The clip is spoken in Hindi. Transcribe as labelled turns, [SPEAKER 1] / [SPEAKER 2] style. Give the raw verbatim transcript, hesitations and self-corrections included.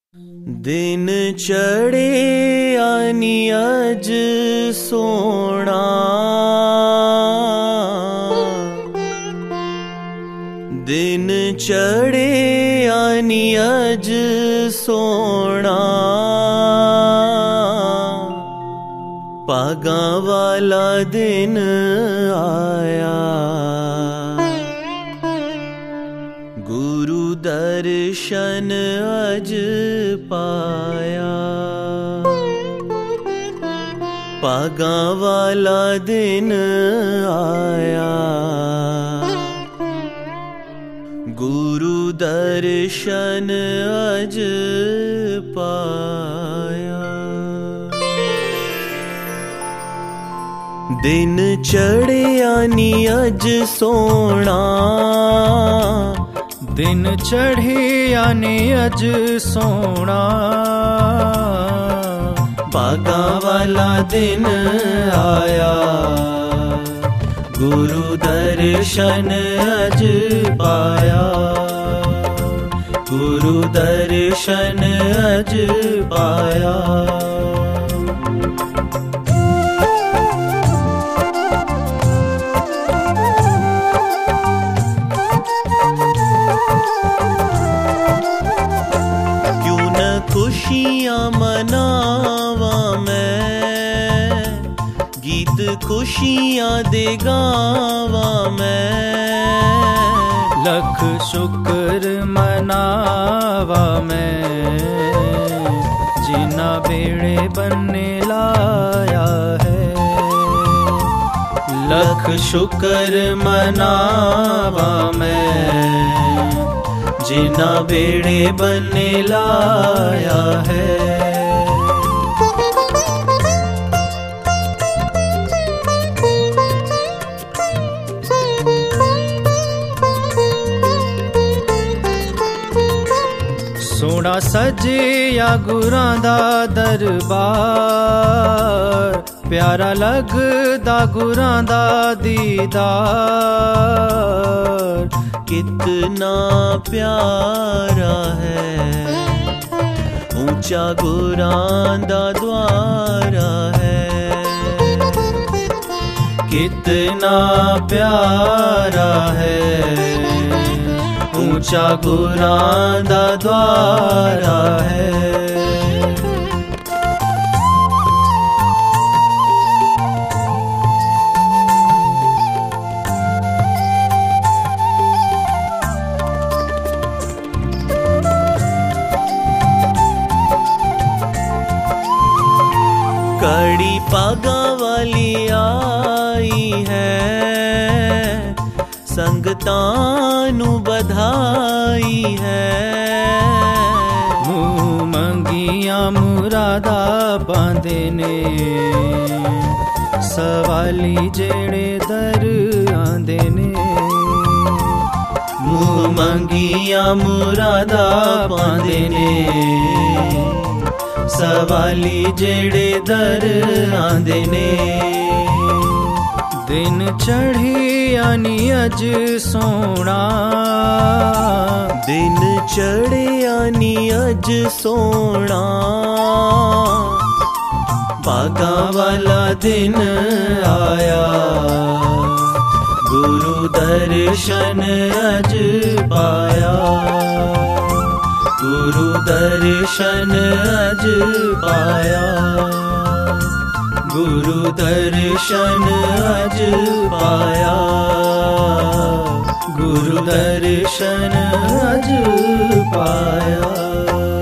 [SPEAKER 1] दिन चढ़े आनी अज सोना, दिन चढ़े आनी अज सोना, पागा वाला दिन आया, गुरु दर्शन अज पाया। पागा वाला दिन आया, गुरु दर्शन अज पाया। दिन चढ़े आनी अज सोना,
[SPEAKER 2] दिन चढ़े आने अज सोना,
[SPEAKER 1] पागा वाला दिन आया, गुरु दर्शन अज पाया, गुरु दर्शन अज पाया। खुशियाँ मनावा मैं, गीत खुशियाँ दे गावा मैं,
[SPEAKER 2] लख शुक्र मनावा मैं, जिना बेड़े बनने लाया है।
[SPEAKER 1] लख शुक्र मनावा मैं, जिना बेड़े बनने लाया है।
[SPEAKER 2] सोना सजिया गुरां दा दरबार, प्यारा लगदा गुरां दा दीदार, कितना प्यारा है ऊंचा गुरां दा द्वारा है। कितना प्यारा है ऊंचा गुरां दा द्वारा है। कड़ी पागा वाली आई है, संगतां नू बधाई है, मुँह मंगियां मुरादा पांदे ने, सवाली जेड़े दर आंदे ने।
[SPEAKER 1] मुँह मंगियां मुरादा पांदे ने, सवाली जेड़े दर आंदे ने।
[SPEAKER 2] दिन चढ़ी आनी अज सोना,
[SPEAKER 1] दिन चढ़े आनी अज सोना, पागा वाला दिन आया, गुरु दर्शन अज पाया, गुरु दर्शन अज पाया, गुरु दर्शन अज पाया, गुरु दर्शन अज पाया।